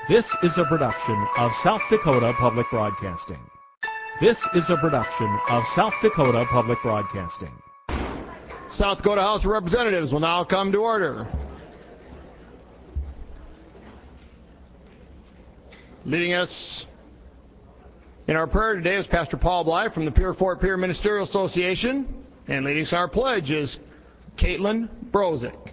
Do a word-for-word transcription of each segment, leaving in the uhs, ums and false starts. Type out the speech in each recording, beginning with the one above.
This is a production of South Dakota Public Broadcasting. This is a production of South Dakota Public Broadcasting. South Dakota House of Representatives will now come to order. Leading us in our prayer today is Pastor Paul Bly from the Pier Fort Pier Ministerial Association, and leading us in our pledge is Caitlin Brozick.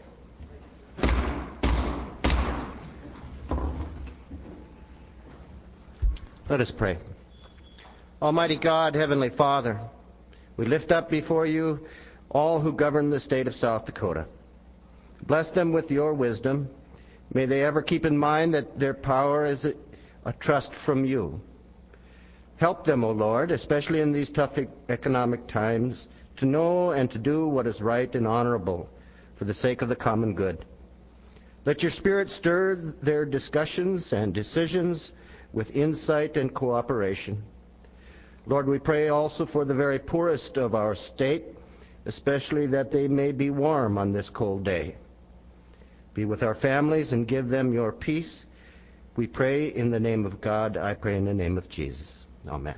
Let us pray. Almighty God, Heavenly Father, we lift up before you all who govern the state of South Dakota. Bless them with your wisdom. May they ever keep in mind that their power is a, a trust from you. Help them, O Lord, especially in these tough e- economic times, to know and to do what is right and honorable for the sake of the common good. Let your Spirit stir their discussions and decisions with insight and cooperation. Lord, we pray also for the very poorest of our state, especially that they may be warm on this cold day. Be with our families and give them your peace. We pray in the name of God. I pray in the name of Jesus. Amen.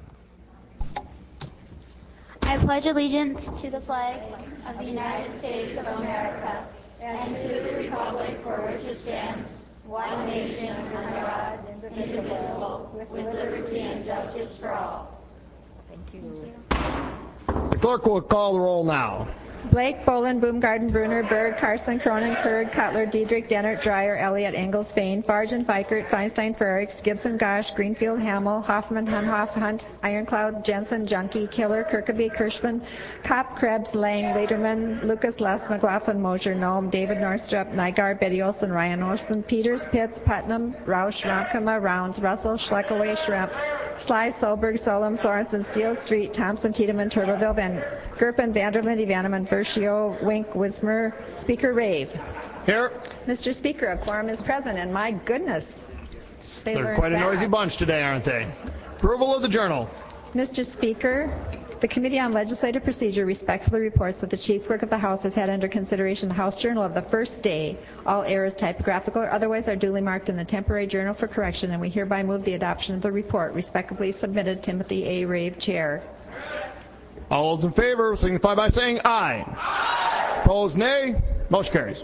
I pledge allegiance to the flag of the United States of America and to the republic for which it stands, one nation under God, indivisible, with liberty and justice for all. Thank you. The clerk will call the roll now. Blake, Bolin, Boomgarden, Bruner, Berg, Carson, Cronin, Kurd, Cutler, Diedrich, Dennert, Dreyer, Elliott, Engels, Fain, Fargen, Fikert, Feinstein, Frerichs, Gibson, Gosh, Greenfield, Hamill, Hoffman, Hunhoff, Hunt, Ironcloud, Jensen, Junkie, Killer, Kirkeby, Kirschman, Kopp, Krebs, Lang, Lederman, Lucas, Les, McLaughlin, Mosier, Nome, David Norstrup, Nygaard, Betty Olson, Ryan Olson, Peters, Pitts, Putnam, Roush, Ramkama, Rounds, Russell, Schleckaway, Shrimp, Sly, Solberg, Solom, Sorensen, Steele Street, Thompson, Tiedemann, Turtleville, Van Gerpen, Vanderlinde, Vanneman, Bershio, Wink, Wismer, Speaker Rave. Here. Mister Speaker, a quorum is present, and my goodness, they They're learn quite a fast. noisy bunch today, aren't they? Approval of the journal. Mister Speaker, the Committee on Legislative Procedure respectfully reports that the Chief Clerk of the House has had under consideration the House Journal of the first day. All errors, typographical or otherwise, are duly marked in the temporary journal for correction, and we hereby move the adoption of the report. Respectfully submitted, Timothy A. Rave, Chair. All those in favor signify by saying aye. Aye. Opposed, nay. Motion carries.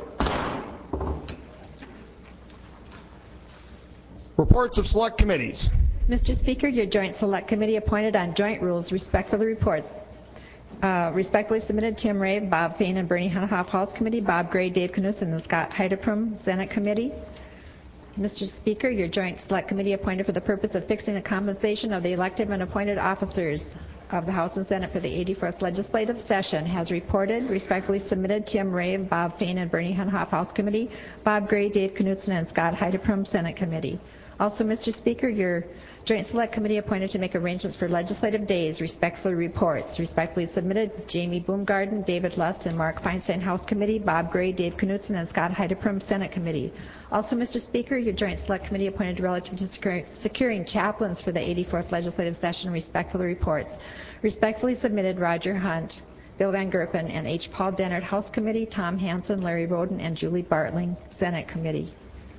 Reports of select committees. Mister Speaker, your Joint Select Committee appointed on joint rules respectfully reports. Uh, respectfully submitted, Tim Rave, Bob Fain, and Bernie Hunhoff, House Committee, Bob Gray, Dave Knudsen, and Scott Heideprum, Senate Committee. Mister Speaker, your Joint Select Committee appointed for the purpose of fixing the compensation of the elected and appointed officers of the House and Senate for the eighty-fourth legislative session has reported, respectfully submitted, Tim Rave, Bob Fain, and Bernie Hunhoff, House Committee, Bob Gray, Dave Knudsen, and Scott Heideprum, Senate Committee. Also, Mister Speaker, your Joint Select Committee appointed to make arrangements for legislative days respectfully reports. Respectfully submitted, Jamie Boomgarden, David Lust, and Mark Feinstein, House Committee, Bob Gray, Dave Knudsen, and Scott Heideprum, Senate Committee. Also, Mister Speaker, your Joint Select Committee appointed relative to secure, securing chaplains for the eighty-fourth legislative session respectfully reports. Respectfully submitted, Roger Hunt, Bill Van Gerpen, and H. Paul Dennert, House Committee, Tom Hansen, Larry Roden, and Julie Bartling, Senate Committee.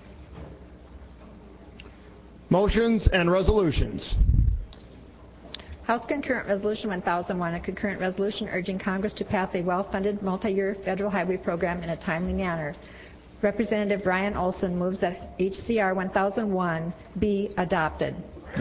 Motions and resolutions. House Concurrent Resolution one thousand one, a concurrent resolution urging Congress to pass a well-funded multi-year federal highway program in a timely manner. Representative Brian Olson moves that H C R one thousand one be adopted.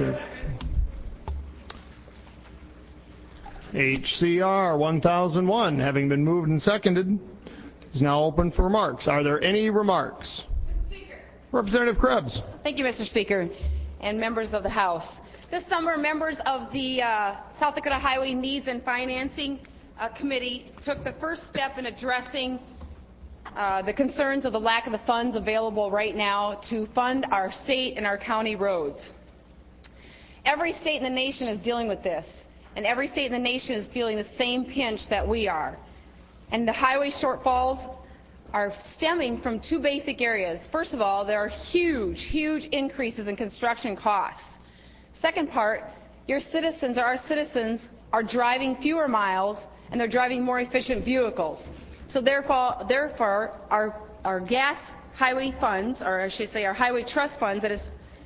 H C R one thousand one, having been moved and seconded, is now open for remarks. Are there any remarks? Mister Speaker. Representative Krebs. Thank you, Mister Speaker, and members of the House. This summer, members of the uh, South Dakota Highway Needs and Financing uh, Committee took the first step in addressing uh, the concerns of the lack of the funds available right now to fund our state and our county roads. Every state in the nation is dealing with this, and every state in the nation is feeling the same pinch that we are. And the highway shortfalls are stemming from two basic areas. First of all, there are huge, huge increases in construction costs. Second part, your citizens, or our citizens, are driving fewer miles and they're driving more efficient vehicles. So therefore, therefore our, our gas highway funds, or I should say our highway trust funds that is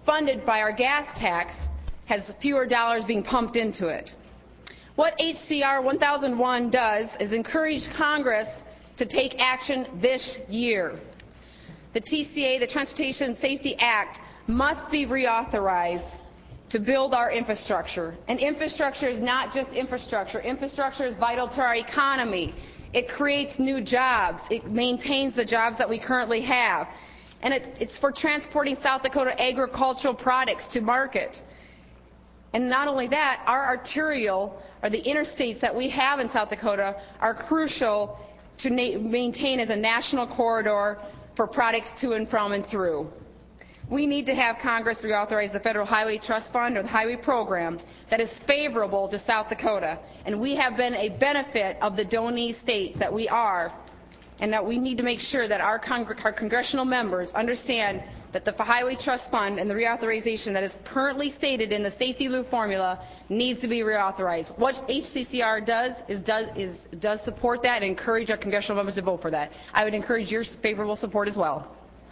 funded by our gas tax has fewer dollars being pumped into it. What H C R one thousand one does is encourage Congress to take action this year. The T C A, the Transportation Safety Act, must be reauthorized to build our infrastructure. And infrastructure is not just infrastructure. Infrastructure is vital to our economy. It creates new jobs. It maintains the jobs that we currently have. And it, it's for transporting South Dakota agricultural products to market. And not only that, our arterial, or the interstates that we have in South Dakota, are crucial to na- maintain as a national corridor for products to and from and through. We need to have Congress reauthorize the Federal Highway Trust Fund, or the Highway Program, that is favorable to South Dakota. And we have been a benefit of the donee state that we are, and that we need to make sure that our, con- our congressional members understand that the Highway Trust Fund and the reauthorization that is currently stated in the Safety Loop formula needs to be reauthorized. What H C C R does is does, is, does support that and encourage our congressional members to vote for that. I would encourage your favorable support as well.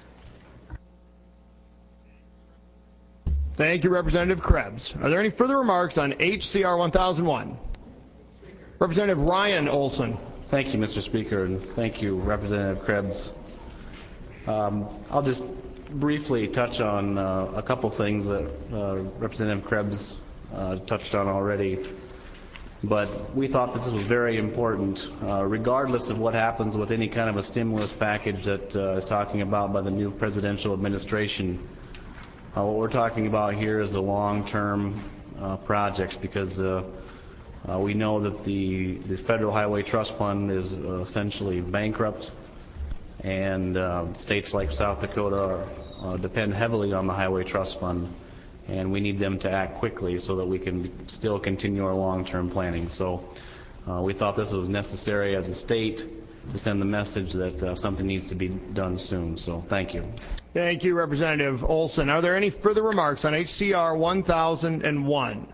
Thank you, Representative Krebs. Are there any further remarks on H C R one thousand one? Representative Ryan Olson. Thank you, Mister Speaker, and thank you, Representative Krebs. Um, I'll just briefly touch on uh, a couple things that uh, Representative Krebs uh, touched on already. But we thought this was very important, uh, regardless of what happens with any kind of a stimulus package that uh, is talking about by the new presidential administration. Uh, what we're talking about here is the long-term uh, projects, because uh, uh, we know that the, the Federal Highway Trust Fund is uh, essentially bankrupt, and uh, states like South Dakota are, uh, depend heavily on the Highway Trust Fund, and we need them to act quickly so that we can still continue our long-term planning. So uh, we thought this was necessary as a state to send the message that uh, something needs to be done soon. So thank you. Thank you, Representative Olson. Are there any further remarks on H C R one thousand one?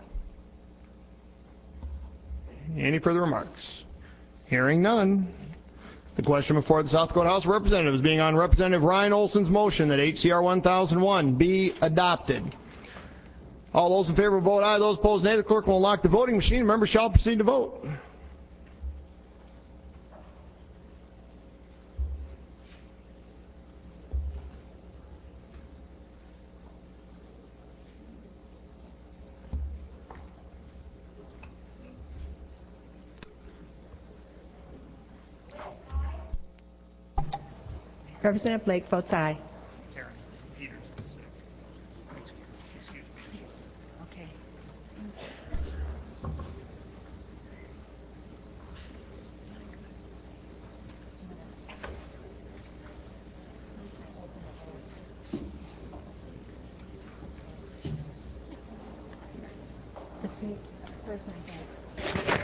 Any further remarks? Hearing none. The question before the South Dakota House of Representatives being on Representative Ryan Olson's motion that H C R one thousand one be adopted. All those in favor vote aye. Those opposed nay. The clerk will unlock the voting machine. Members shall proceed to vote. Representative Blake votes aye. Okay. This week, where's my bag?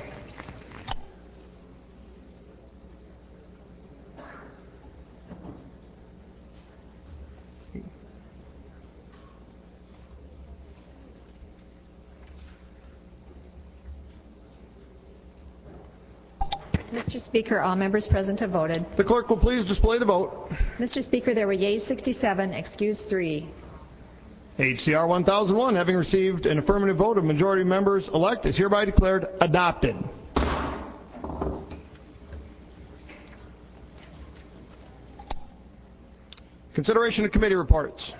Mister Speaker, all members present have voted. The clerk will please display the vote. Mister Speaker, there were yeas sixty-seven, excused three. H C R one thousand one, having received an affirmative vote of majority members elect, is hereby declared adopted. Consideration of committee reports.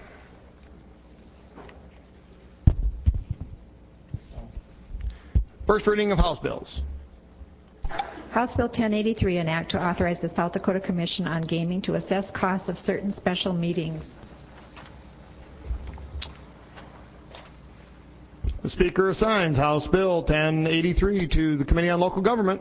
First reading of House bills. House Bill ten eighty-three, an act to authorize the South Dakota Commission on Gaming to assess costs of certain special meetings. The Speaker assigns House Bill ten eighty-three to the Committee on Local Government.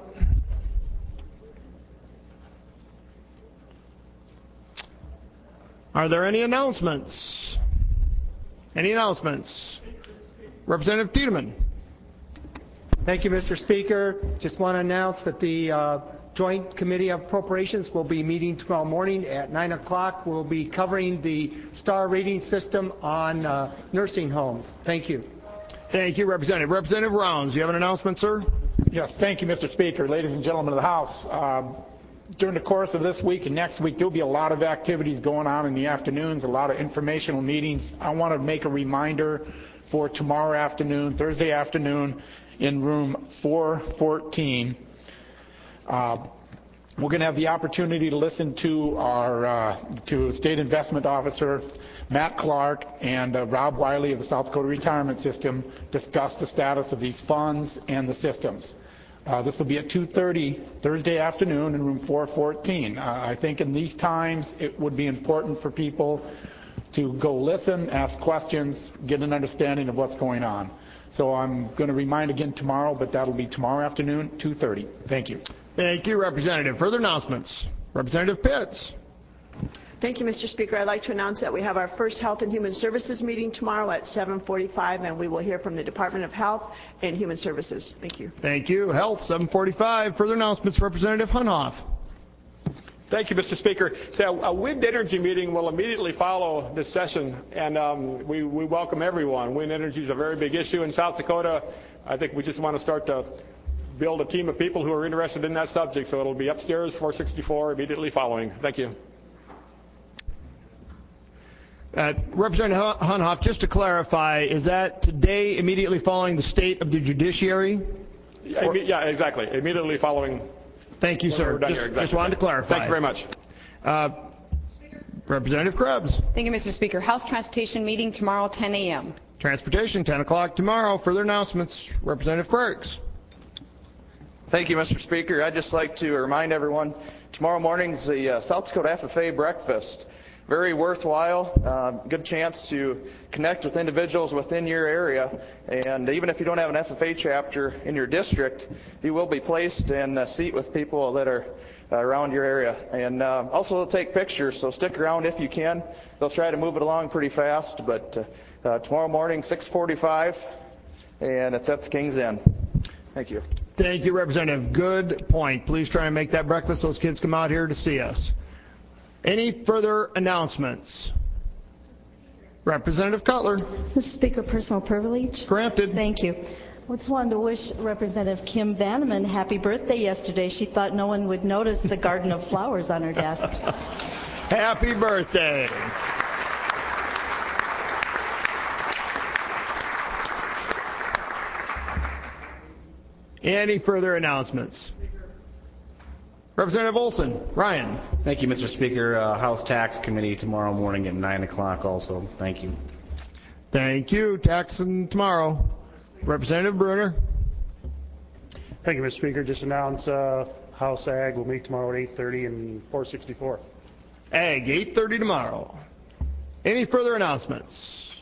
Are there any announcements? Any announcements? Representative Tiedemann. Thank you, Mister Speaker. Just want to announce that the uh, Joint Committee of Appropriations will be meeting tomorrow morning at nine o'clock. We'll be covering the star rating system on uh, nursing homes. Thank you. Thank you, Representative. Representative Rounds, you have an announcement, sir? Yes, thank you, Mister Speaker. Ladies and gentlemen of the House, um, during the course of this week and next week, there'll be a lot of activities going on in the afternoons, a lot of informational meetings. I want to make a reminder for tomorrow afternoon, Thursday afternoon, in room four fourteen. Uh, we're going to have the opportunity to listen to our uh, to State Investment Officer Matt Clark and uh, Rob Wiley of the South Dakota Retirement System discuss the status of these funds and the systems. Uh, this will be at two thirty Thursday afternoon in room four fourteen. Uh, I think in these times it would be important for people to go listen, ask questions, get an understanding of what's going on. So I'm going to remind again tomorrow, but that'll be tomorrow afternoon, two thirty. Thank you. Thank you, Representative. Further announcements? Representative Pitts. Thank you, Mister Speaker. I'd like to announce that we have our first Health and Human Services meeting tomorrow at seven forty-five, and we will hear from the Department of Health and Human Services. Thank you. Thank you. Health, seven forty-five. Further announcements, Representative Hunhoff. Thank you, Mister Speaker. So a wind energy meeting will immediately follow this session, and um, we, we welcome everyone. Wind energy is a very big issue in South Dakota. I think we just want to start to build a team of people who are interested in that subject, so it'll be upstairs, four sixty-four, immediately following. Thank you. Uh, Representative Hunhoff, just to clarify, is that today immediately following the state of the judiciary? Yeah, yeah exactly. Immediately following. Thank you, sir. Just, exactly. just wanted to clarify. Thank you very much. Uh, Representative Krebs. Thank you, Mister Speaker. House Transportation meeting tomorrow, ten a m Transportation, ten o'clock tomorrow. Further announcements, Representative Frakes. Thank you, Mister Speaker. I'd just like to remind everyone, tomorrow morning's the uh, South Dakota F F A breakfast. Very worthwhile, uh, good chance to connect with individuals within your area, and even if you don't have an F F A chapter in your district, you will be placed in a seat with people that are uh, around your area. And uh, also they'll take pictures, so stick around if you can. They'll try to move it along pretty fast, but uh, uh, tomorrow morning, six forty-five, and it's at the King's Inn. Thank you. Thank you, Representative. Good point. Please try and make that breakfast so those kids come out here to see us. Any further announcements? Representative Cutler. Mister Speaker, personal privilege. Granted. Thank you. I just wanted to wish Representative Kim Vanneman happy birthday yesterday. She thought no one would notice the garden of flowers on her desk. Happy birthday. Any further announcements? Representative Olson. Ryan. Thank you, Mister Speaker. Uh, House Tax Committee tomorrow morning at nine o'clock also. Thank you. Thank you. Tax tomorrow. Representative Bruner. Thank you, Mister Speaker. Just announce uh, House Ag will meet tomorrow at eight thirty and four sixty-four. Ag, eight thirty tomorrow. Any further announcements?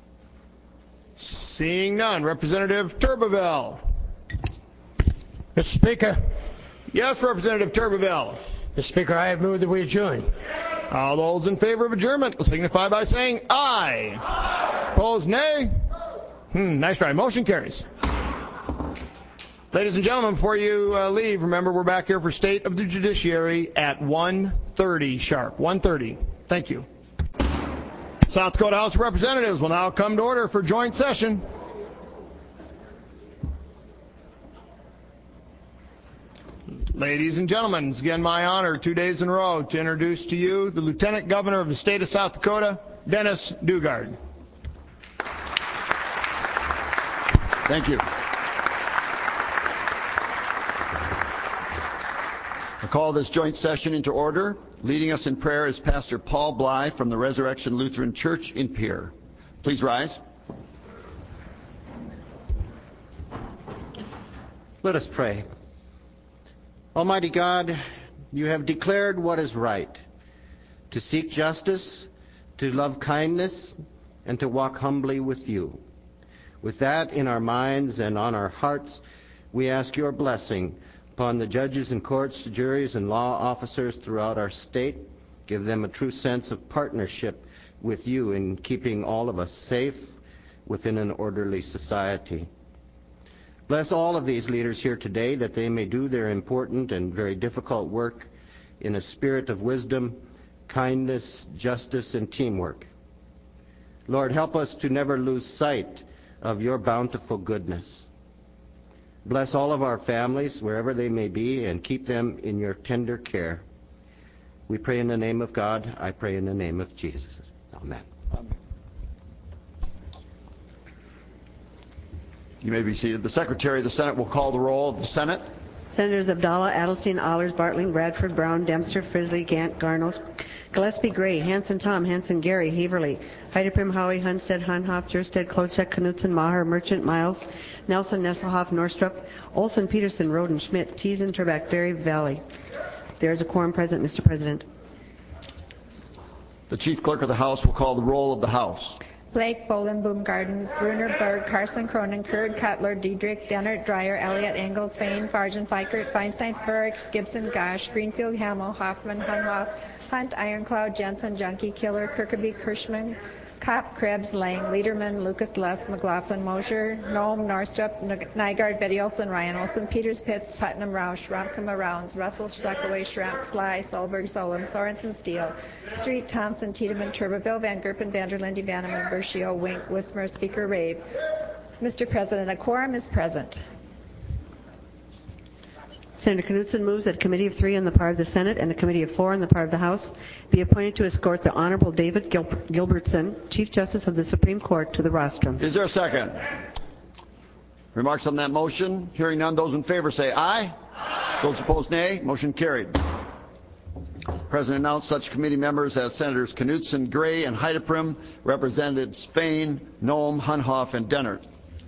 Seeing none. Representative Turbeville. Mister Speaker. Yes, Representative Turbeville. Mister Speaker, I have moved that we adjourn. All those in favor of adjournment will signify by saying aye. Aye. Opposed, nay. Hmm, nice try. Motion carries. Ladies and gentlemen, before you uh, leave, remember we're back here for State of the Judiciary at one thirty sharp. one thirty. Thank you. South Dakota House of Representatives will now come to order for joint session. Ladies and gentlemen, it's again my honor, two days in a row, to introduce to you the Lieutenant Governor of the state of South Dakota, Dennis Daugaard. Thank you. I call this joint session into order. Leading us in prayer is Pastor Paul Bly from the Resurrection Lutheran Church in Pierre. Please rise. Let us pray. Almighty God, you have declared what is right, to seek justice, to love kindness, and to walk humbly with you. With that in our minds and on our hearts, we ask your blessing upon the judges and courts, juries, and law officers throughout our state. Give them a true sense of partnership with you in keeping all of us safe within an orderly society. Bless all of these leaders here today that they may do their important and very difficult work in a spirit of wisdom, kindness, justice, and teamwork. Lord, help us to never lose sight of your bountiful goodness. Bless all of our families, wherever they may be, and keep them in your tender care. We pray in the name of God. I pray in the name of Jesus. Amen. Amen. You may be seated. The Secretary of the Senate will call the roll of the Senate. Senators Abdallah, Adelstein, Allers, Bartling, Bradford, Brown, Dempster, Frisley, Gant, Garnos, Gillespie, Gray, Hanson, Tom, Hanson, Gary, Haverly, Heideprim, Howie, Hunstead, Hunhoff, Jerstead, Klochek, Knutson, Maher, Merchant, Miles, Nelson, Nesselhoff, Norstrup, Olson, Peterson, Roden, Schmidt, Teason, Turbeck, Berry, Valley. There is a quorum present, Mister President. The Chief Clerk of the House will call the roll of the House. Blake, Bolin, Baumgarten, Bruner, Berg, Carson, Cronin, Kurd, Cutler, Diedrich, Dennert, Dreyer, Elliott, Engels, Fain, Fargen, Fikert, Feinstein, Frericks, Gibson, Gosh, Greenfield, Hamill, Hoffman, Hunhoff, Hunt, Ironcloud, Jensen, Junkie, Killer, Kirkeby, Kirschman, Kopp, Krebs, Lang, Lederman, Lucas, Less, McLaughlin, Mosher, Noam, Norstrup, Nygaard, Betty Olson, Ryan Olson, Peters, Pitts, Putnam, Roush, Romkema, Rounds, Russell, Stuckaway, Schramp, Sly, Solberg, Solom, Sorensen, Steele, Street, Thompson, Tiedemann, Turbeville, Van Gerpen, Vanderlinde, Vanneman, Bershio, Wink, Wismer, Speaker, Rave. Mister President, a quorum is present. Senator Knutson moves that a committee of three on the part of the Senate and a committee of four on the part of the House be appointed to escort the Honorable David Gil- Gilbertson, Chief Justice of the Supreme Court, to the rostrum. Is there a second? Remarks on that motion? Hearing none, those in favor say aye. Aye. Those opposed, nay. Motion carried. President announced such committee members as Senators Knutson, Gray, and Heideprim, Representatives Fain, Noem, Hunhoff, and Dennert.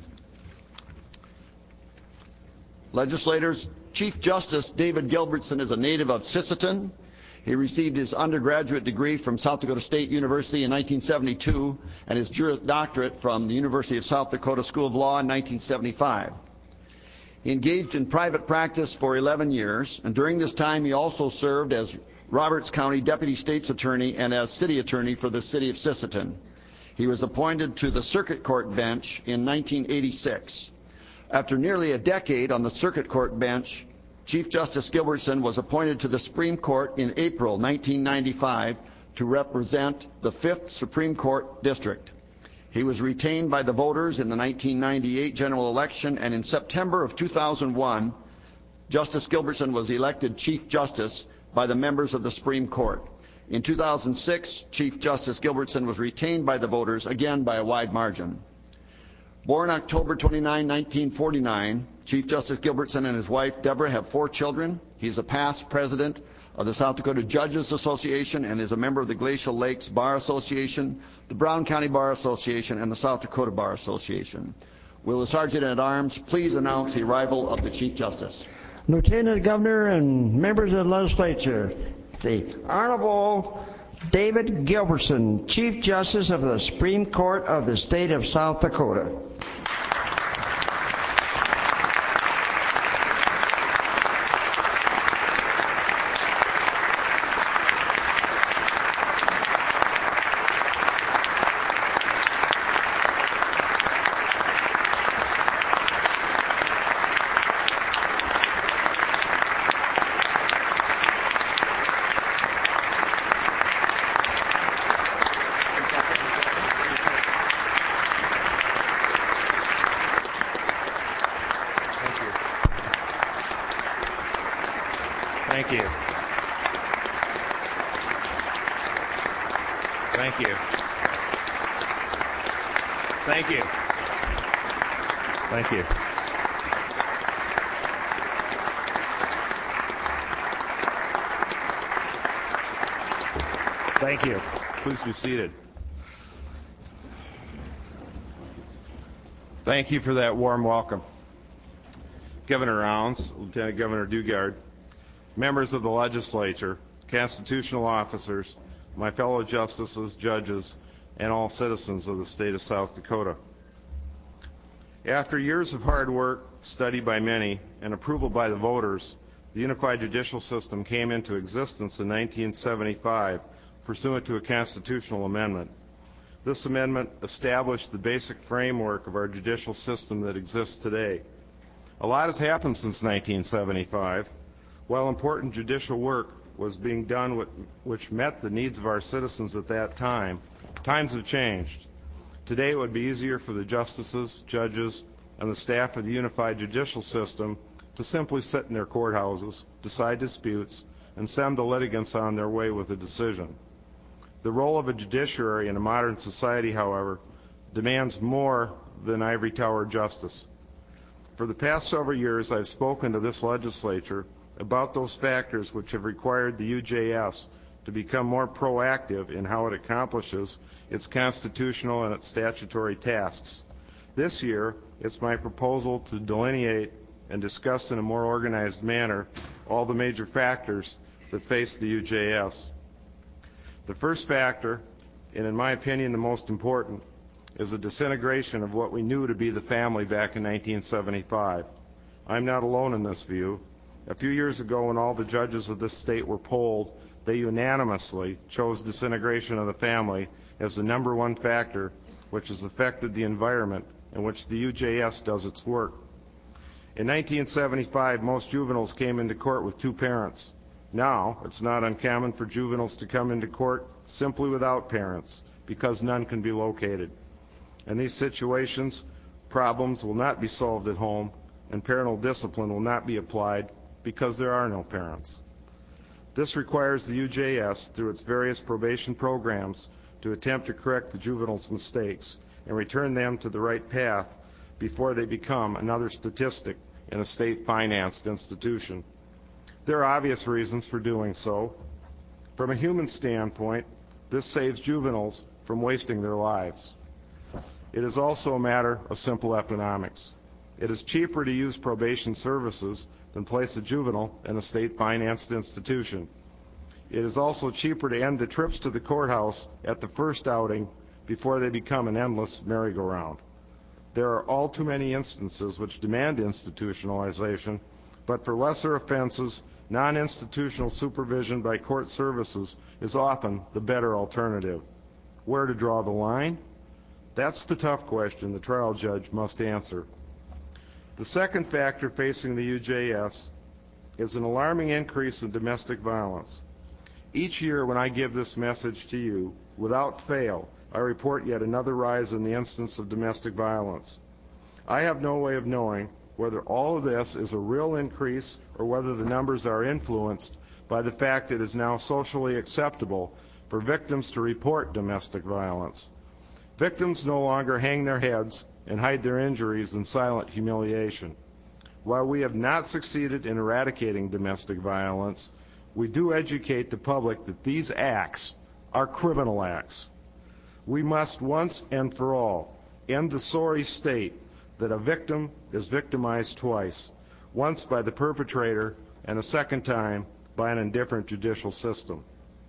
Legislators, Chief Justice David Gilbertson is a native of Sisseton. He received his undergraduate degree from South Dakota State University in nineteen seventy-two and his Juris Doctorate from the University of South Dakota School of Law in nineteen seventy-five. He engaged in private practice for eleven years, and during this time he also served as Roberts County Deputy State's Attorney and as City Attorney for the City of Sisseton. He was appointed to the Circuit Court bench in nineteen eighty-six. After nearly a decade on the Circuit Court bench, Chief Justice Gilbertson was appointed to the Supreme Court in April nineteen ninety-five to represent the fifth Supreme Court District. He was retained by the voters in the nineteen ninety-eight general election, and in September of two thousand one, Justice Gilbertson was elected Chief Justice by the members of the Supreme Court. In two thousand six, Chief Justice Gilbertson was retained by the voters, again by a wide margin. Born October twenty-ninth, nineteen forty-nine, Chief Justice Gilbertson and his wife, Deborah, have four children. He is a past president of the South Dakota Judges Association and is a member of the Glacial Lakes Bar Association, the Brown County Bar Association, and the South Dakota Bar Association. Will the Sergeant at Arms please announce the arrival of the Chief Justice? Lieutenant Governor and members of the legislature, the Honorable David Gilbertson, Chief Justice of the Supreme Court of the State of South Dakota. Thank you. Thank you. Thank you. Thank you. Thank you. Please be seated. Thank you for that warm welcome. Governor Rounds, Lieutenant Governor Dugard, members of the legislature, constitutional officers, my fellow justices, judges, and all citizens of the state of South Dakota. After years of hard work, study by many, and approval by the voters, the unified judicial system came into existence in nineteen seventy-five pursuant to a constitutional amendment. This amendment established the basic framework of our judicial system that exists today. A lot has happened since nineteen seventy-five. While important judicial work was being done which met the needs of our citizens at that time, times have changed. Today it would be easier for the justices, judges, and the staff of the unified judicial system to simply sit in their courthouses, decide disputes, and send the litigants on their way with a decision. The role of a judiciary in a modern society, however, demands more than ivory tower justice. For the past several years, I've spoken to this legislature about those factors which have required the U J S to become more proactive in how it accomplishes its constitutional and its statutory tasks. This year, it's my proposal to delineate and discuss in a more organized manner all the major factors that face the U J S. The first factor, and in my opinion the most important, is the disintegration of what we knew to be the family back in nineteen seventy-five. I'm not alone in this view. A few years ago, when all the judges of this state were polled, they unanimously chose disintegration of the family as the number one factor which has affected the environment in which the U J S does its work. In nineteen seventy-five, most juveniles came into court with two parents. Now, it's not uncommon for juveniles to come into court simply without parents because none can be located. In these situations, problems will not be solved at home, and parental discipline will not be applied because there are no parents. This requires the U J S, through its various probation programs, to attempt to correct the juveniles' mistakes and return them to the right path before they become another statistic in a state-financed institution. There are obvious reasons for doing so. From a human standpoint, this saves juveniles from wasting their lives. It is also a matter of simple economics. It is cheaper to use probation services than place a juvenile in a state-financed institution. It is also cheaper to end the trips to the courthouse at the first outing before they become an endless merry-go-round. There are all too many instances which demand institutionalization, but for lesser offenses, non-institutional supervision by court services is often the better alternative. Where to draw the line? That's the tough question the trial judge must answer. The second factor facing the U J S is an alarming increase in domestic violence. Each year when I give this message to you, without fail, I report yet another rise in the instance of domestic violence. I have no way of knowing whether all of this is a real increase or whether the numbers are influenced by the fact that it is now socially acceptable for victims to report domestic violence. Victims no longer hang their heads and hide their injuries in silent humiliation. While we have not succeeded in eradicating domestic violence, we do educate the public that these acts are criminal acts. We must once and for all end the sorry state that a victim is victimized twice, once by the perpetrator and a second time by an indifferent judicial system.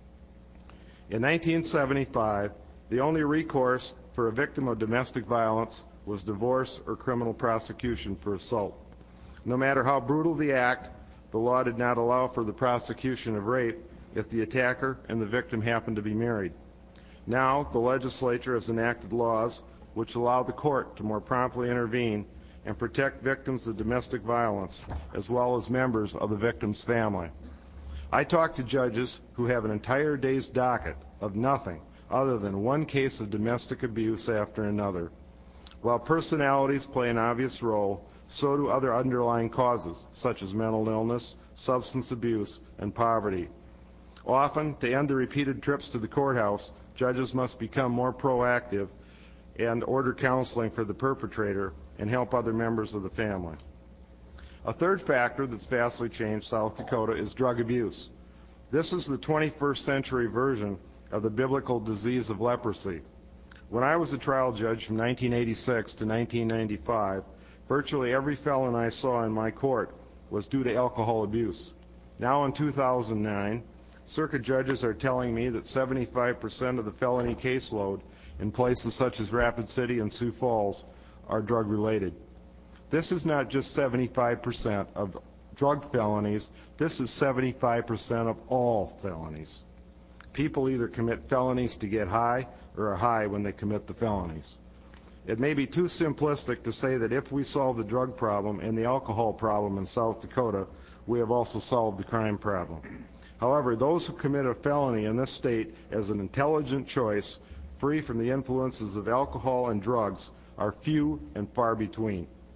In nineteen seventy-five, the only recourse for a victim of domestic violence was divorce or criminal prosecution for assault. No matter how brutal the act, the law did not allow for the prosecution of rape if the attacker and the victim happened to be married. Now, the legislature has enacted laws which allow the court to more promptly intervene and protect victims of domestic violence, as well as members of the victim's family. I talk to judges who have an entire day's docket of nothing other than one case of domestic abuse after another. While personalities play an obvious role, so do other underlying causes, such as mental illness, substance abuse, and poverty. Often, to end the repeated trips to the courthouse, judges must become more proactive and order counseling for the perpetrator and help other members of the family. A third factor that's vastly changed South Dakota is drug abuse. This is the twenty-first century version of the biblical disease of leprosy. When I was a trial judge from nineteen eighty-six to nineteen ninety-five, virtually every felon I saw in my court was due to alcohol abuse. Now in two thousand nine, circuit judges are telling me that seventy-five percent of the felony caseload in places such as Rapid City and Sioux Falls are drug-related. This is not just seventy-five percent of drug felonies, this is seventy-five percent of all felonies. People either commit felonies to get high or are high when they commit the felonies. It may be too simplistic to say that if we solve the drug problem and the alcohol problem in South Dakota, we have also solved the crime problem. However, those who commit a felony in this state as an intelligent choice, free from the influences of alcohol and drugs, are few and far between.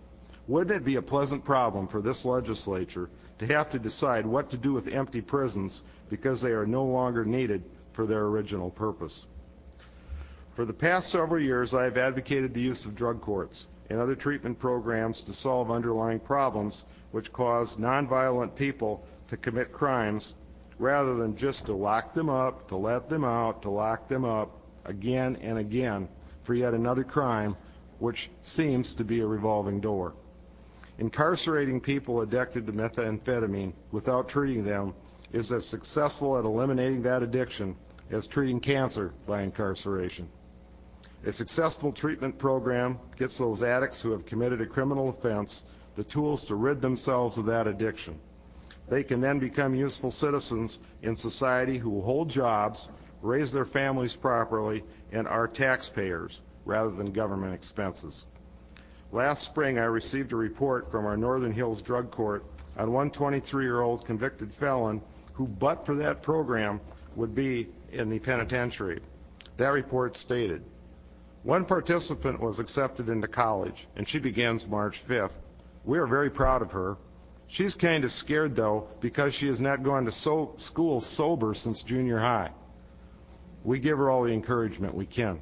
Wouldn't it be a pleasant problem for this legislature to have to decide what to do with empty prisons because they are no longer needed for their original purpose? For the past several years, I have advocated the use of drug courts and other treatment programs to solve underlying problems which cause nonviolent people to commit crimes rather than just to lock them up, to let them out, to lock them up again and again for yet another crime, which seems to be a revolving door. Incarcerating people addicted to methamphetamine without treating them is as successful at eliminating that addiction as treating cancer by incarceration. A successful treatment program gets those addicts who have committed a criminal offense the tools to rid themselves of that addiction. They can then become useful citizens in society who will hold jobs, raise their families properly, and are taxpayers rather than government expenses. Last spring, I received a report from our Northern Hills Drug Court on one twenty-three-year-old convicted felon who, but for that program, would be in the penitentiary. That report stated, one participant was accepted into college, and she begins March fifth. We are very proud of her. She's kind of scared, though, because she has not gone to so- school sober since junior high. We give her all the encouragement we can.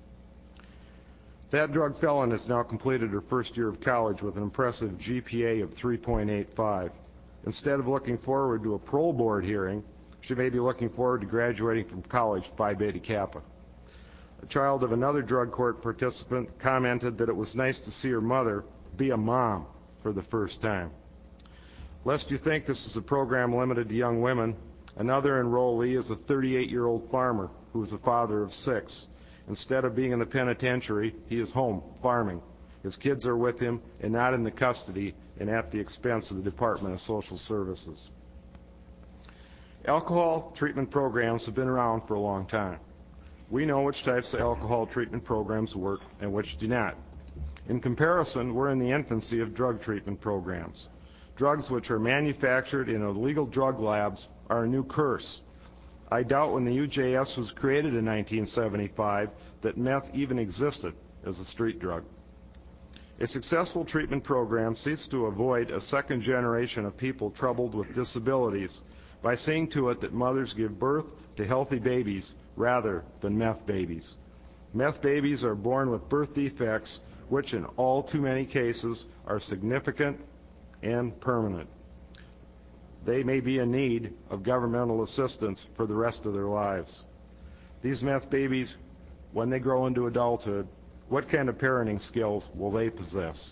That drug felon has now completed her first year of college with an impressive G P A of three point eight five. Instead of looking forward to a parole board hearing, she may be looking forward to graduating from college Phi Beta Kappa. A child of another drug court participant commented that it was nice to see her mother be a mom for the first time. Lest you think this is a program limited to young women, another enrollee is a thirty-eight-year-old farmer who is a father of six. Instead of being in the penitentiary, he is home farming. His kids are with him and not in the custody and at the expense of the Department of Social Services. Alcohol treatment programs have been around for a long time. We know which types of alcohol treatment programs work and which do not. In comparison, we're in the infancy of drug treatment programs. Drugs which are manufactured in illegal drug labs are a new curse. I doubt when the U J S was created in nineteen seventy-five that meth even existed as a street drug. A successful treatment program seeks to avoid a second generation of people troubled with disabilities by seeing to it that mothers give birth to healthy babies rather than meth babies. Meth babies are born with birth defects which in all too many cases are significant and permanent. They may be in need of governmental assistance for the rest of their lives. These meth babies, when they grow into adulthood, what kind of parenting skills will they possess?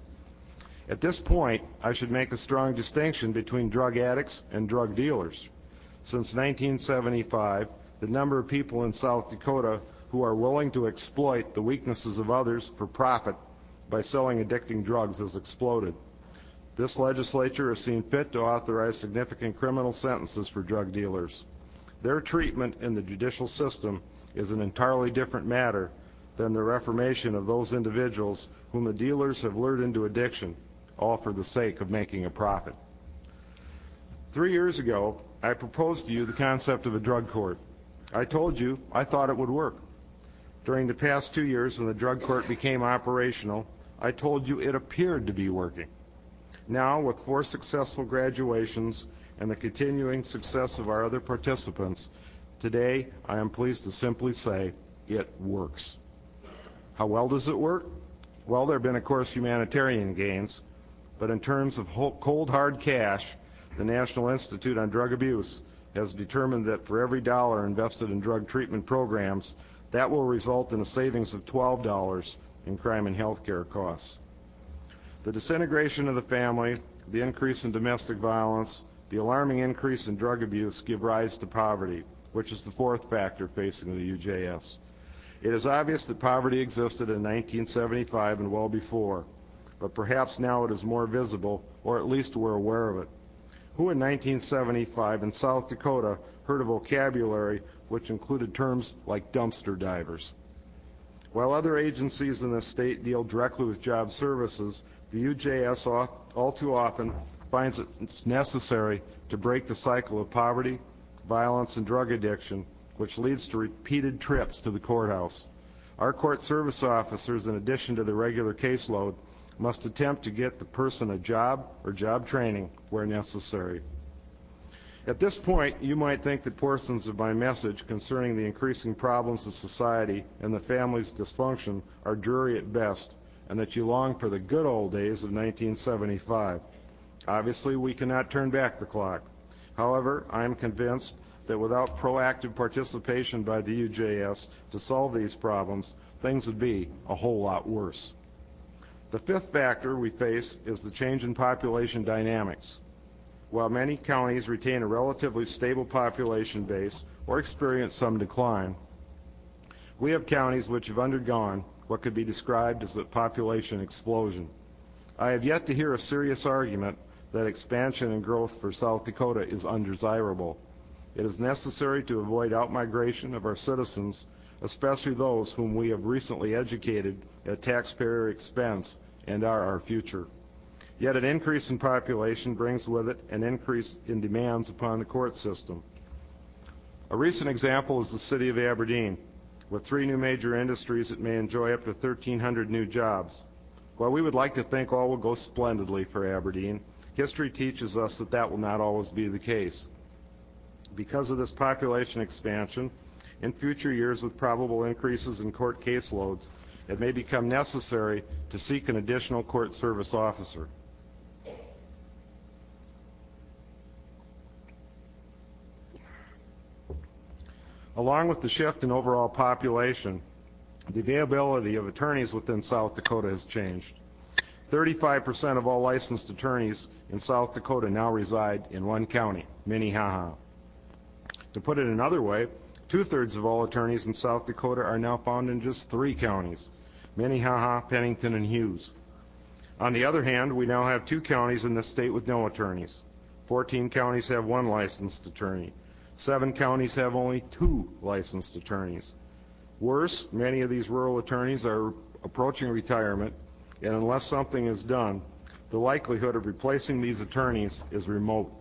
At this point, I should make a strong distinction between drug addicts and drug dealers. Since nineteen seventy-five, the number of people in South Dakota who are willing to exploit the weaknesses of others for profit by selling addicting drugs has exploded. This legislature has seen fit to authorize significant criminal sentences for drug dealers. Their treatment in the judicial system is an entirely different matter than the reformation of those individuals whom the dealers have lured into addiction, all for the sake of making a profit. Three years ago, I proposed to you the concept of a drug court. I told you I thought it would work. During the past two years when the drug court became operational, I told you it appeared to be working. Now, with four successful graduations and the continuing success of our other participants, today I am pleased to simply say it works. How well does it work? Well, there have been, of course, humanitarian gains, but in terms of cold, hard cash, the National Institute on Drug Abuse has determined that for every dollar invested in drug treatment programs, that will result in a savings of twelve dollars in crime and health care costs. The disintegration of the family, the increase in domestic violence, the alarming increase in drug abuse give rise to poverty, which is the fourth factor facing the U J S. It is obvious that poverty existed in nineteen seventy-five and well before, but perhaps now it is more visible, or at least we're aware of it. Who in nineteen seventy-five in South Dakota heard a vocabulary which included terms like dumpster divers? While other agencies in the state deal directly with job services, the U J S all too often finds it it's necessary to break the cycle of poverty, violence, and drug addiction, which leads to repeated trips to the courthouse. Our court service officers, in addition to the regular caseload, must attempt to get the person a job or job training where necessary. At this point, you might think that portions of my message concerning the increasing problems of society and the family's dysfunction are dreary at best, and that you long for the good old days of nineteen seventy-five. Obviously, we cannot turn back the clock. However, I am convinced that without proactive participation by the U J S to solve these problems, things would be a whole lot worse. The fifth factor we face is the change in population dynamics. While many counties retain a relatively stable population base or experience some decline, we have counties which have undergone what could be described as a population explosion. I have yet to hear a serious argument that expansion and growth for South Dakota is undesirable. It is necessary to avoid outmigration of our citizens, especially those whom we have recently educated at taxpayer expense and are our future. Yet an increase in population brings with it an increase in demands upon the court system. A recent example is the city of Aberdeen. With three new major industries, it may enjoy up to thirteen hundred new jobs. While we would like to think all will go splendidly for Aberdeen, history teaches us that that will not always be the case. Because of this population expansion, in future years with probable increases in court caseloads, it may become necessary to seek an additional court service officer. Along with the shift in overall population, the availability of attorneys within South Dakota has changed. thirty-five percent of all licensed attorneys in South Dakota now reside in one county, Minnehaha. To put it another way, two-thirds of all attorneys in South Dakota are now found in just three counties, Minnehaha, Pennington, and Hughes. On the other hand, we now have two counties in this state with no attorneys. fourteen counties have one licensed attorney. Seven counties have only two licensed attorneys. Worse, many of these rural attorneys are approaching retirement, and unless something is done, the likelihood of replacing these attorneys is remote.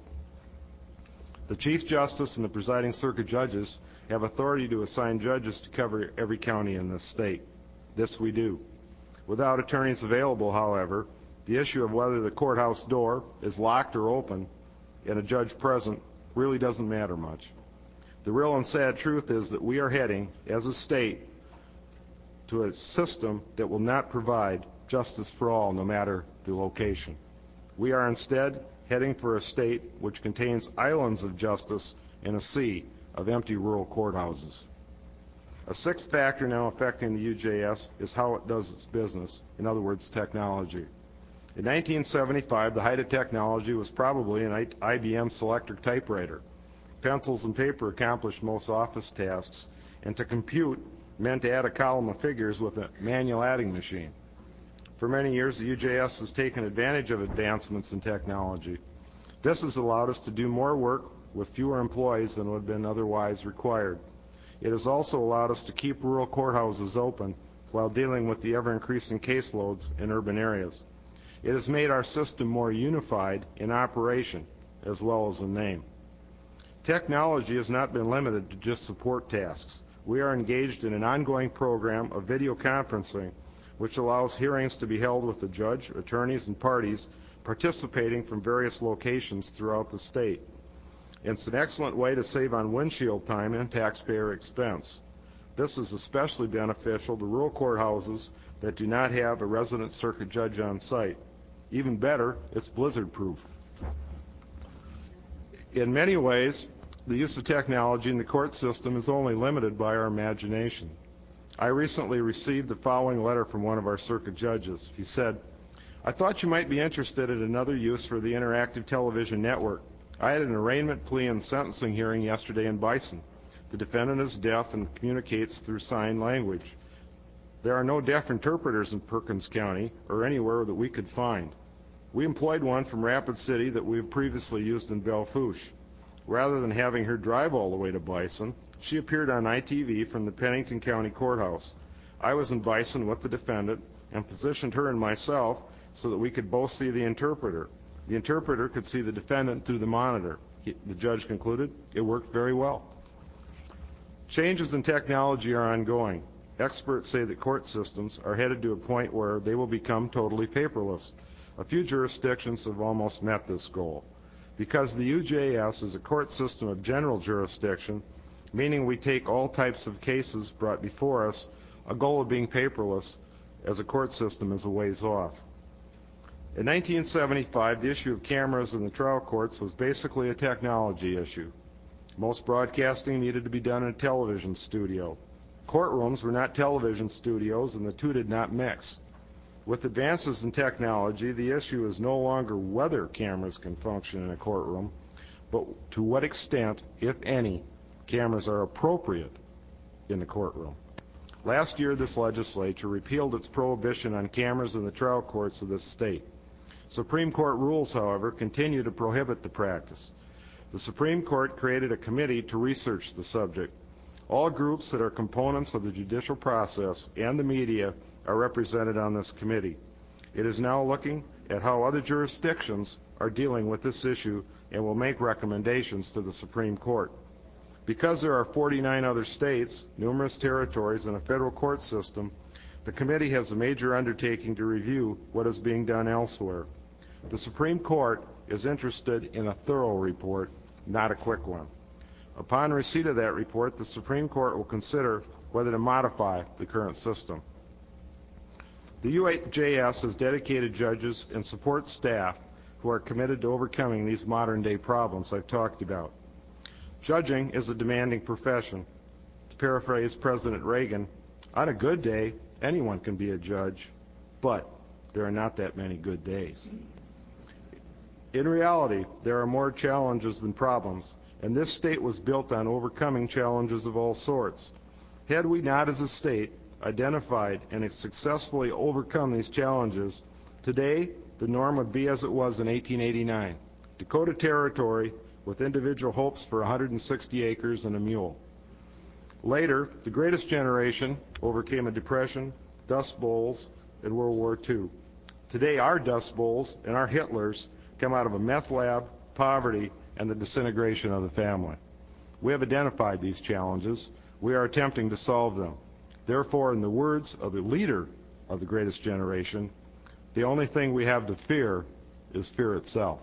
The Chief Justice and the presiding circuit judges have authority to assign judges to cover every county in this state. This we do. Without attorneys available, however, the issue of whether the courthouse door is locked or open and a judge present really doesn't matter much. The real and sad truth is that we are heading, as a state, to a system that will not provide justice for all, no matter the location. We are instead heading for a state which contains islands of justice in a sea of empty rural courthouses. A sixth factor now affecting the U J S is how it does its business, in other words, technology. In nineteen seventy-five, the height of technology was probably an I B M Selectric typewriter. Pencils and paper accomplished most office tasks, and to compute meant to add a column of figures with a manual adding machine. For many years, the U J S has taken advantage of advancements in technology. This has allowed us to do more work with fewer employees than would have been otherwise required. It has also allowed us to keep rural courthouses open while dealing with the ever-increasing caseloads in urban areas. It has made our system more unified in operation as well as in name. Technology has not been limited to just support tasks. We are engaged in an ongoing program of video conferencing, which allows hearings to be held with the judge, attorneys, and parties participating from various locations throughout the state. It's an excellent way to save on windshield time and taxpayer expense. This is especially beneficial to rural courthouses that do not have a resident circuit judge on site. Even better, it's blizzard-proof. In many ways, the use of technology in the court system is only limited by our imagination. I recently received the following letter from one of our circuit judges. He said, "I thought you might be interested in another use for the interactive television network. I had an arraignment plea and sentencing hearing yesterday in Bison. The defendant is deaf and communicates through sign language. There are no deaf interpreters in Perkins County or anywhere that we could find. We employed one from Rapid City that we have previously used in Belle Fourche. Rather than having her drive all the way to Bison, she appeared on I T V from the Pennington County Courthouse. I was in Bison with the defendant and positioned her and myself so that we could both see the interpreter. The interpreter could see the defendant through the monitor." He, the judge concluded, "It worked very well." Changes in technology are ongoing. experts say that court systems are headed to a point where they will become totally paperless. A few jurisdictions have almost met this goal. Because the U J S is a court system of general jurisdiction, meaning we take all types of cases brought before us, a goal of being paperless as a court system is a ways off. In nineteen seventy-five, the issue of cameras in the trial courts was basically a technology issue. Most broadcasting needed to be done in a television studio. Courtrooms were not television studios, and the two did not mix. With advances in technology, the issue is no longer whether cameras can function in a courtroom, but to what extent, if any, cameras are appropriate in the courtroom. Last year, this legislature repealed its prohibition on cameras in the trial courts of this state. Supreme Court rules, however, continue to prohibit the practice. The Supreme Court created a committee to research the subject. All groups that are components of the judicial process and the media are represented on this committee. It is now looking at how other jurisdictions are dealing with this issue and will make recommendations to the Supreme Court. Because there are forty-nine other states, numerous territories, and a federal court system, the committee has a major undertaking to review what is being done elsewhere. The Supreme Court is interested in a thorough report, not a quick one. Upon receipt of that report, the Supreme Court will consider whether to modify the current system. The U J S has dedicated judges and support staff who are committed to overcoming these modern-day problems I've talked about. Judging is a demanding profession. To paraphrase President Reagan, on a good day, anyone can be a judge, but there are not that many good days. In reality, there are more challenges than problems, and this state was built on overcoming challenges of all sorts. Had we not, as a state, identified and successfully overcome these challenges, today the norm would be as it was in eighteen eighty-nine, Dakota Territory with individual hopes for one hundred sixty acres and a mule. Later, the greatest generation overcame a depression, Dust Bowls, and World War Two. Today, our Dust Bowls and our Hitlers come out of a meth lab, poverty, and the disintegration of the family. We have identified these challenges. We are attempting to solve them. Therefore, in the words of the leader of the greatest generation, the only thing we have to fear is fear itself.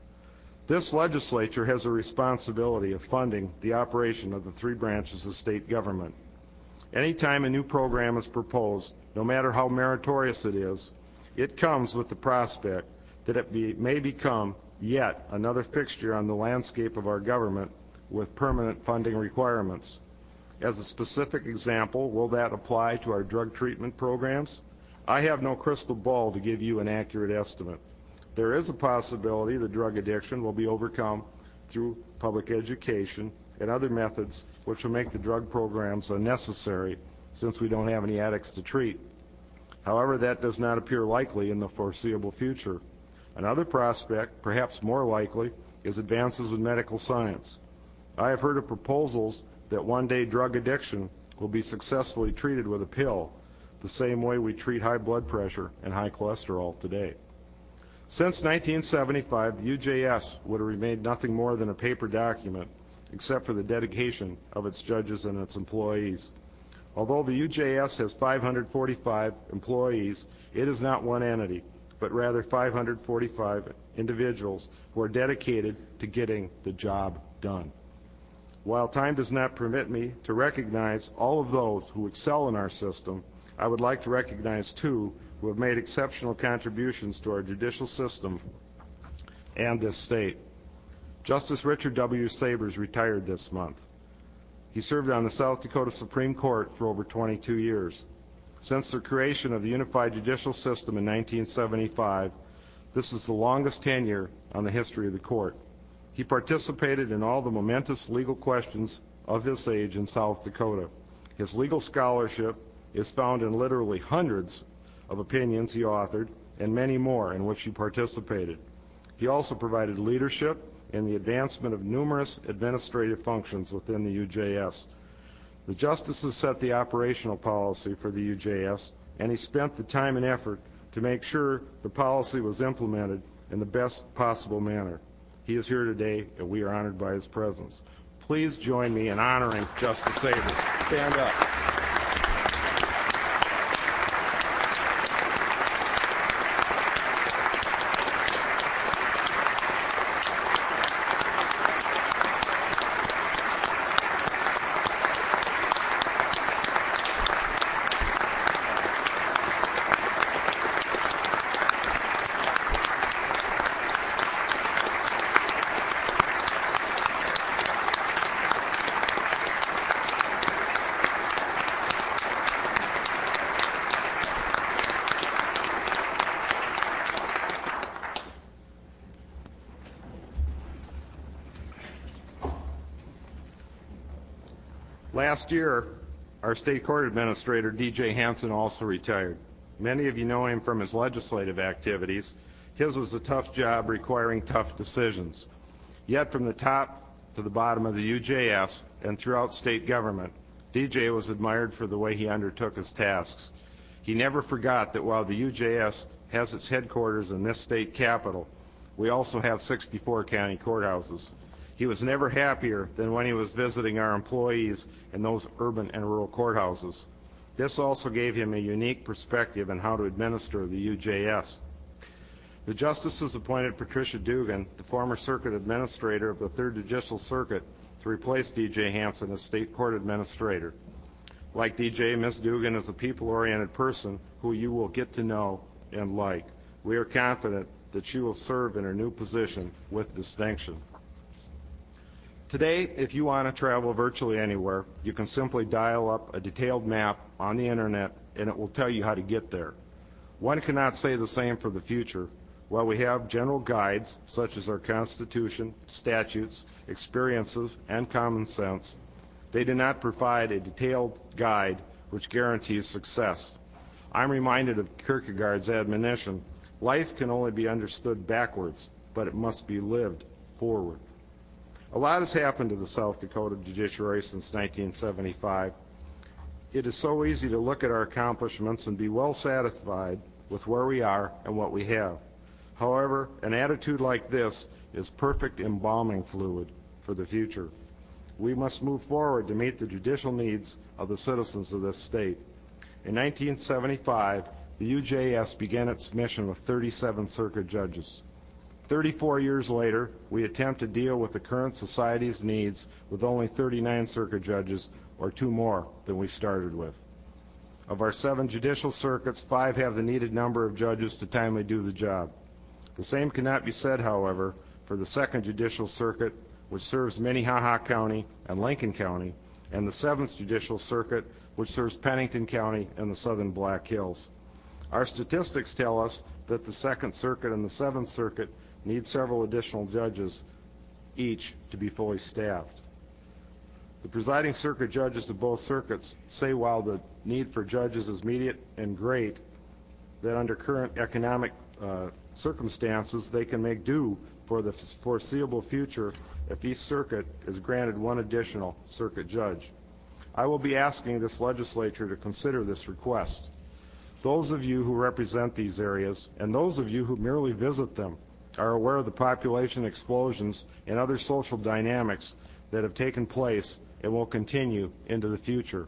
This legislature has a responsibility of funding the operation of the three branches of state government. Anytime a new program is proposed, no matter how meritorious it is, it comes with the prospect that it be, may become yet another fixture on the landscape of our government with permanent funding requirements. As a specific example, will that apply to our drug treatment programs? I have no crystal ball to give you an accurate estimate. There is a possibility that drug addiction will be overcome through public education and other methods which will make the drug programs unnecessary since we don't have any addicts to treat. However, that does not appear likely in the foreseeable future. Another prospect, perhaps more likely, is advances in medical science. I have heard of proposals that one day drug addiction will be successfully treated with a pill, the same way we treat high blood pressure and high cholesterol today. Since nineteen seventy-five, the U J S would have remained nothing more than a paper document, except for the dedication of its judges and its employees. Although the U J S has five hundred forty-five employees, it is not one entity, but rather five hundred forty-five individuals who are dedicated to getting the job done. While time does not permit me to recognize all of those who excel in our system, I would like to recognize two who have made exceptional contributions to our judicial system and this state. Justice Richard W. Sabers retired this month. He served on the South Dakota Supreme Court for over twenty-two years. Since the creation of the unified judicial system in nineteen seventy-five, this is the longest tenure on the history of the court. He participated in all the momentous legal questions of his age in South Dakota. His legal scholarship is found in literally hundreds of opinions he authored and many more in which he participated. He also provided leadership in the advancement of numerous administrative functions within the U J S. The justices set the operational policy for the U J S, and he spent the time and effort to make sure the policy was implemented in the best possible manner. He is here today, and we are honored by his presence. Please join me in honoring Justice Sabers. Stand up. Last year, our state court administrator, D J Hansen, also retired. Many of you know him from his legislative activities. His was a tough job requiring tough decisions. Yet from the top to the bottom of the U J S and throughout state government, D J was admired for the way he undertook his tasks. He never forgot that while the U J S has its headquarters in this state capital, we also have sixty-four county courthouses. He was never happier than when he was visiting our employees in those urban and rural courthouses. This also gave him a unique perspective on how to administer the U J S. The justices appointed Patricia Dugan, the former circuit administrator of the third Judicial Circuit, to replace D J Hansen as state court administrator. Like D J, Miz Dugan is a people-oriented person who you will get to know and like. We are confident that she will serve in her new position with distinction. Today, if you want to travel virtually anywhere, you can simply dial up a detailed map on the internet and it will tell you how to get there. One cannot say the same for the future. While we have general guides, such as our Constitution, statutes, experiences, and common sense, they do not provide a detailed guide which guarantees success. I'm reminded of Kierkegaard's admonition, life can only be understood backwards, but it must be lived forward. A lot has happened to the South Dakota judiciary since nineteen seventy-five. It is so easy to look at our accomplishments and be well satisfied with where we are and what we have. However, an attitude like this is perfect embalming fluid for the future. We must move forward to meet the judicial needs of the citizens of this state. In nineteen seventy-five, the U J S began its mission with thirty-seven circuit judges. thirty-four years later, we attempt to deal with the current society's needs with only thirty-nine circuit judges, or two more than we started with. Of our seven judicial circuits, five have the needed number of judges to timely do the job. The same cannot be said, however, for the second Judicial Circuit, which serves Minnehaha County and Lincoln County, and the seventh Judicial Circuit, which serves Pennington County and the southern Black Hills. Our statistics tell us that the Second Circuit and the Seventh Circuit need several additional judges each to be fully staffed. The presiding circuit judges of both circuits say while the need for judges is immediate and great, that under current economic uh, circumstances they can make do for the foreseeable future if each circuit is granted one additional circuit judge. I will be asking this legislature to consider this request. Those of you who represent these areas and those of you who merely visit them are aware of the population explosions and other social dynamics that have taken place and will continue into the future.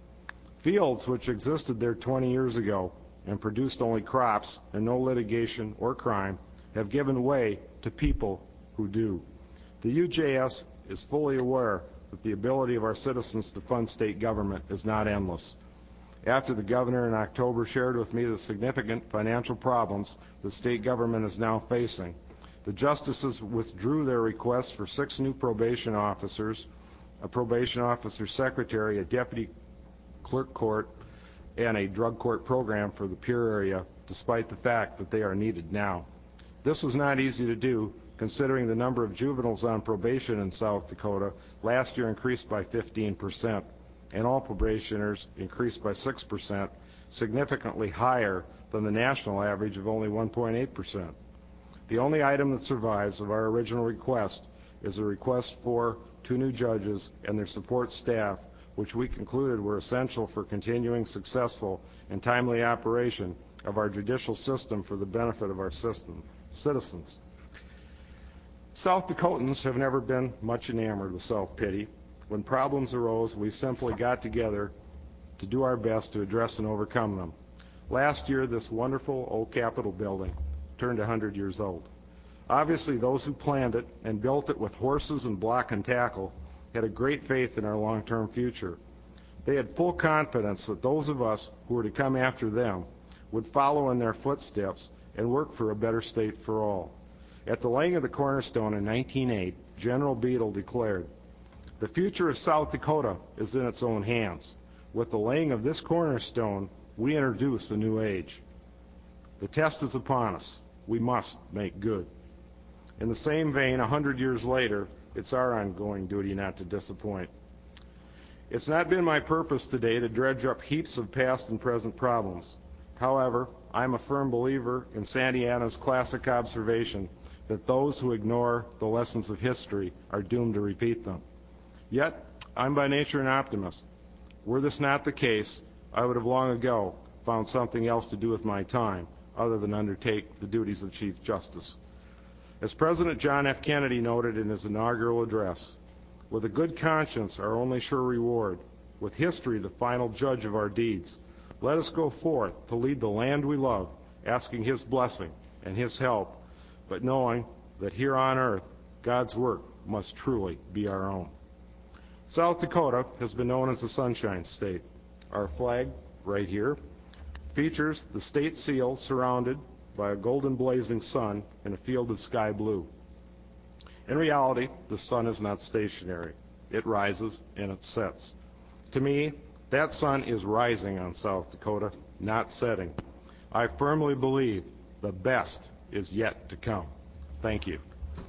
Fields which existed there twenty years ago and produced only crops and no litigation or crime have given way to people who do. The U J S is fully aware that the ability of our citizens to fund state government is not endless. After the governor in October shared with me the significant financial problems the state government is now facing, the justices withdrew their request for six new probation officers, a probation officer secretary, a deputy clerk court, and a drug court program for the Pierre area, despite the fact that they are needed now. This was not easy to do, considering the number of juveniles on probation in South Dakota last year increased by fifteen percent, and all probationers increased by six percent, significantly higher than the national average of only one point eight percent. The only item that survives of our original request is a request for two new judges and their support staff, which we concluded were essential for continuing successful and timely operation of our judicial system for the benefit of our system, citizens. South Dakotans have never been much enamored with self-pity. When problems arose, we simply got together to do our best to address and overcome them. Last year, this wonderful old Capitol building turned one hundred years old. Obviously, those who planned it and built it with horses and block and tackle had a great faith in our long-term future. They had full confidence that those of us who were to come after them would follow in their footsteps and work for a better state for all. At the laying of the cornerstone in nineteen oh eight, General Beadle declared, "The future of South Dakota is in its own hands. With the laying of this cornerstone, we introduce a new age. The test is upon us. We must make good." In the same vein, a hundred years later, it's our ongoing duty not to disappoint. It's not been my purpose today to dredge up heaps of past and present problems. However, I'm a firm believer in Sandy Anna's classic observation that those who ignore the lessons of history are doomed to repeat them. Yet, I'm by nature an optimist. Were this not the case, I would have long ago found something else to do with my time other than undertake the duties of Chief Justice. As President John F. Kennedy noted in his inaugural address, with a good conscience our only sure reward, with history the final judge of our deeds, let us go forth to lead the land we love, asking His blessing and His help, but knowing that here on earth, God's work must truly be our own. South Dakota has been known as the Sunshine State. Our flag, right here, features the state seal surrounded by a golden blazing sun in a field of sky blue. In reality, the sun is not stationary. It rises and it sets. To me, that sun is rising on South Dakota, not setting. I firmly believe the best is yet to come. Thank you.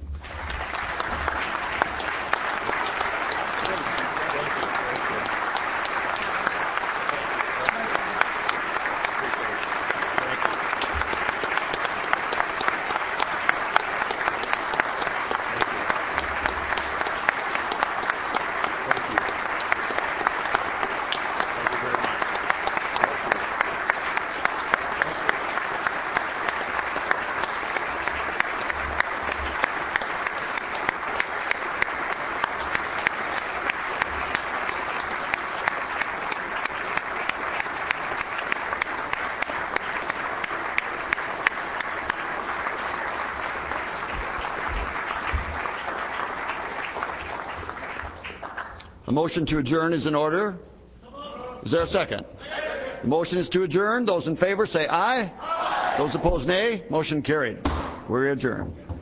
A motion to adjourn is in order. Is there a second? The motion is to adjourn. Those in favor say aye. Aye. Those opposed, nay. Motion carried. We're adjourned.